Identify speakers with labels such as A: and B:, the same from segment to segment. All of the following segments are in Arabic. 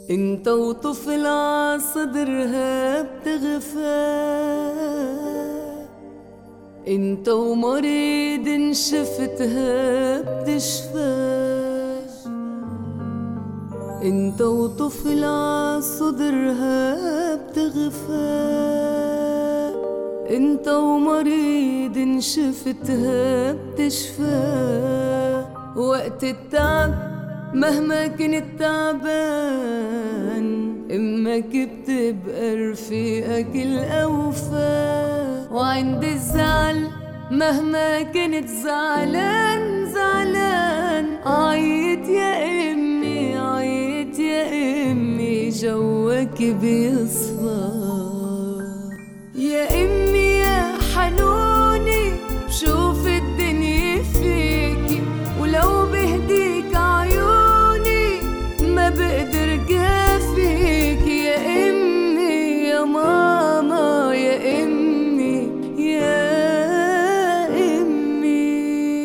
A: انت وطفل عصدرها بتغفى، انت ومريض شفتها بتشفى، انت وطفل عصدرها بتغفى، انت ومريض شفتها بتشفى. وقت التعب مهما كنت تعبان، امك بتبقى رفيقك الاوفى. وعند الزعل مهما كنت زعلان زعلان، عيط يا امي عيط يا امي جوك بيصفى. يا امي يا حنوني بشوف الدنيا فيكي، ولو بهديك عيوني ما بقدر جافيك. يا امي يا ماما يا امي يا امي.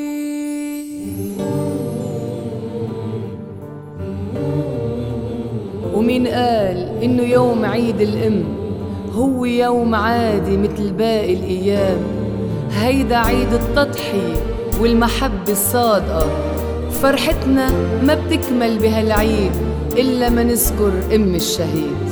A: ومين قال انه يوم عيد الام هو يوم عادي مثل باقي الايام؟ هيدا عيد التضحية والمحبة الصادقة، فرحتنا ما بتكمل بهالعيد إلا ما نذكر أم الشهيد.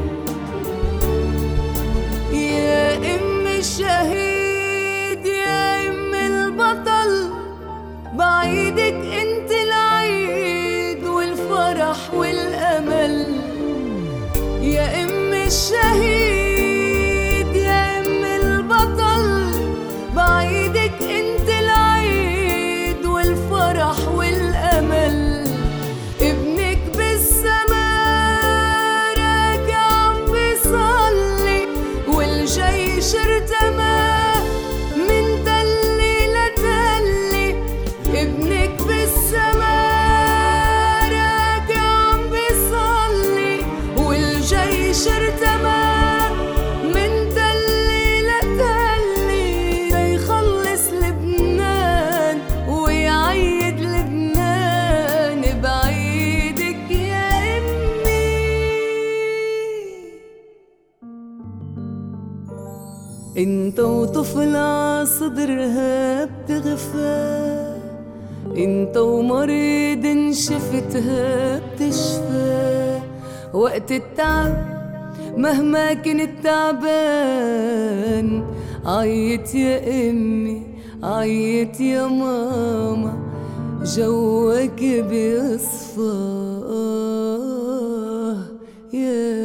A: يا أم الشهيد يا أم البطل، بعيدك أنت العيد والفرح والأمل. يا أم الشهيد يا أم البطل، بعيدك أنت العيد والفرح والأمل. ابنك بالسماء راجع عم بيصلي، والجيش ارتمى من تلي لتلي. ابنك بالسماء راجع عم بيصلي، والجيش ارتمى من تلي لتلي، ليخلص لبنان ويعيد لبنان بعيدك يا امي. انت وطفل عصدرها بتغفى، انت ومريض شفتها بتشفى. وقت التعب مهما كنت تعبان، عيط يا امي عيط يا ماما جوك بيصفى. يا